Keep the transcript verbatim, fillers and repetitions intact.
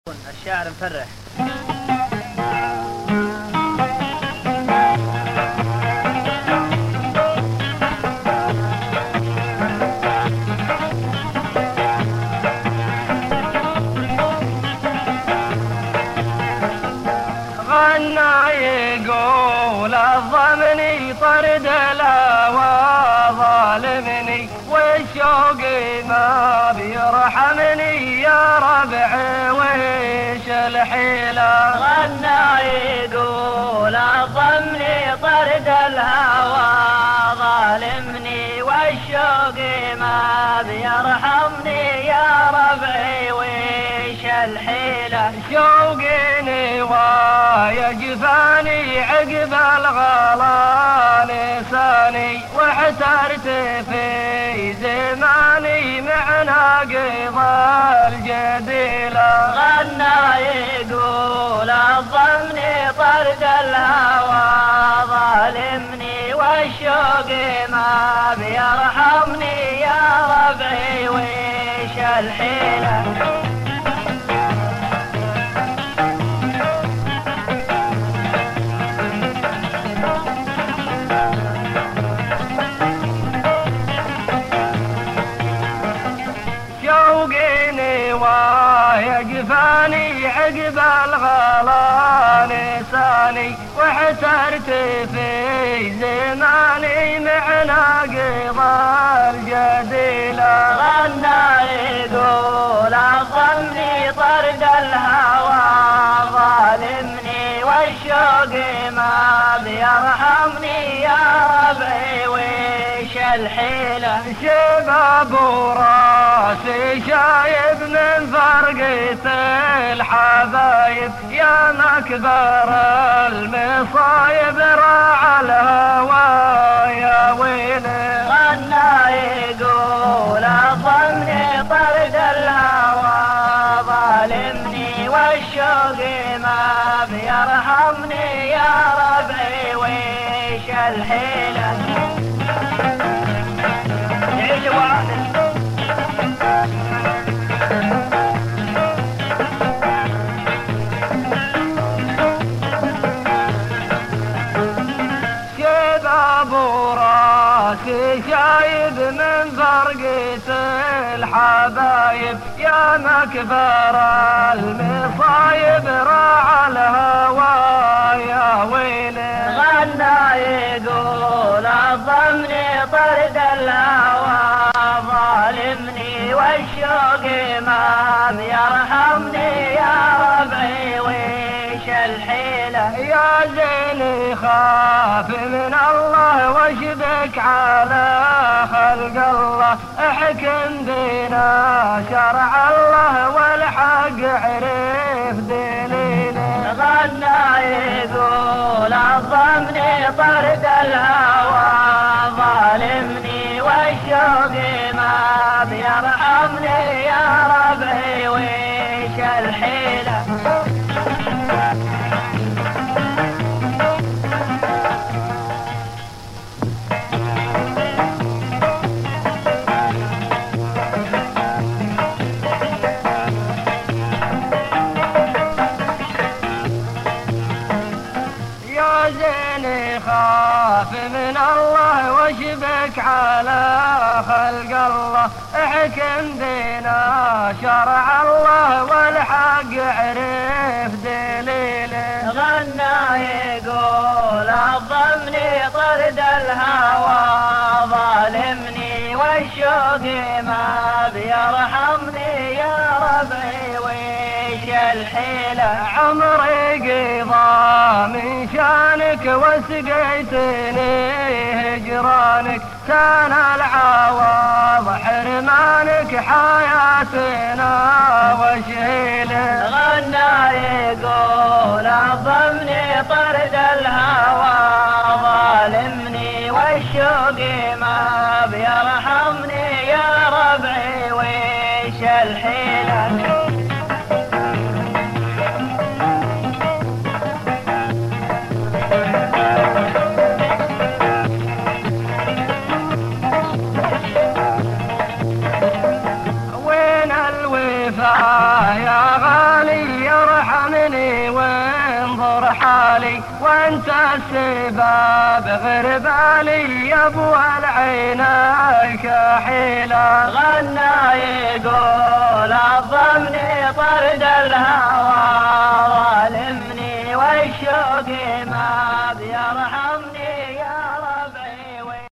الشاعر مفرح. غنى يقول الضمني طرد الهوى ظالمني والشوق ما بيرحمني يا ربعي ويش الحيلة. غنى يقول الضمني طرد الهوى ظالمني والشوق ما بيرحمني يا ربعي ويش الحيلة. شوقني ويجفاني عقب الغلا لساني واحترت في زماني مع ناقض الجديلة. غنى يقول الضمني طرد الهوى ظالمني والشوق ما بيرحمني يا ربعي ويش الحيلة. شوقني ويجفاني عقب الغلا لساني واحترت في زماني مع ناقض الجديلة. غنى يقول الضمني طرد الهوى ظالمني والشوق ما بيرحمني يا ربعي ويش الحيلة. شباب وراسي شايب من فرقة الحبايب يا مكبر المصايب راعى الهوى يا ويلي. غنى يقول الضمني طرد الهوى ظالمني والشوق ما بيرحمني يا ربعي ويش الحيلة. عيش وعدل شباب وراسي شايب من فرقة الحبايب يا مكبر المصايب راعى الهوى يا ويلي. غنى يقول الضمني طرد الهوى ظالمني والشوق ما بيرحمني يا ربعي ويش الحيلة. يا زين خاف من الله واشبك على خلق الله احكم بنا شرع الله والحق عرف دليله. غنى يقول الضمني طرد الهوى ظالمني والشوق ما بيرحمني يا ربعي ويش الحيلة. خاف من الله واشبك على خلق الله احكم بنا شرع الله والحق عرف دليله. غنى يقول الضمني طرد الهوى ظالمني والشوق ما بيرحمني يا ربعي ويش الحيلة. عمري قضى من شانك وسقيتني هجرانك كان العوض حرمانك حياتنا وشيله. غنى يقول الضمني طرد الهوى ظالمني والشوق ما بيرحمني يا ربعي ويش الحيلة. وين الوفا يا غالي حالي وانت السباب، غير بالي يا ابو العين الكحيلة. غنى يقول الضمني طرد الهوى ظالمني والشوق ما بيرحمني